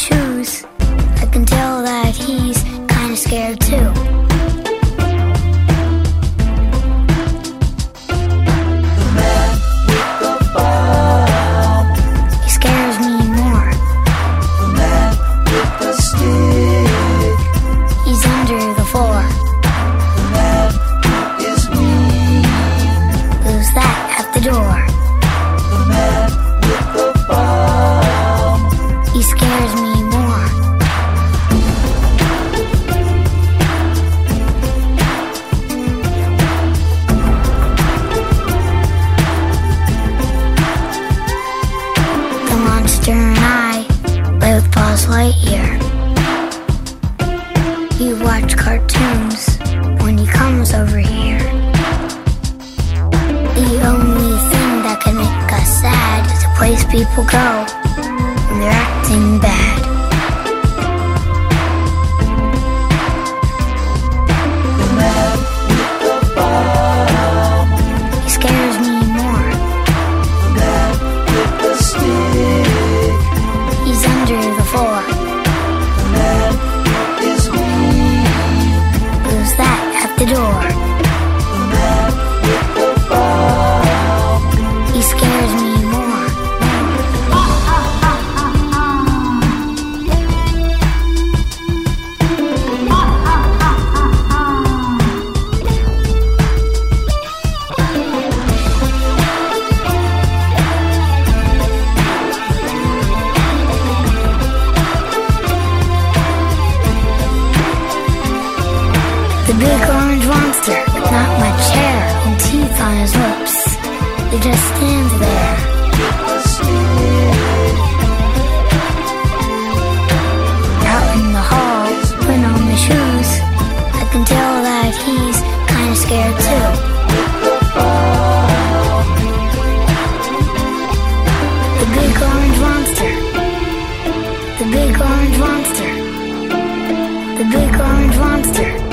shoes, I can tell that he's kinda scared too. The man with the bomb, He scares me more. the man with the stick, He's under the floor. the man who is mean, Who's that at the door? the man with the bomb, He scares me more. The monster and I play with Buzz Lightyear. He watch cartoons when he comes over here. The only thing that can make us sad is the place people go when they're acting bad. the man with the bomb, He scares me more. the man with the stick, He's under the floor. the man who is mean, Who's that at the door? the man with the bomb, He scares me more. The big orange monster with not much hair and teeth on his lips. He just stands there. the stick, Out in the hall, putting on my shoes, I can tell that he's kinda scared too. the bomb, The big orange monster. The big orange monster. The big orange monster.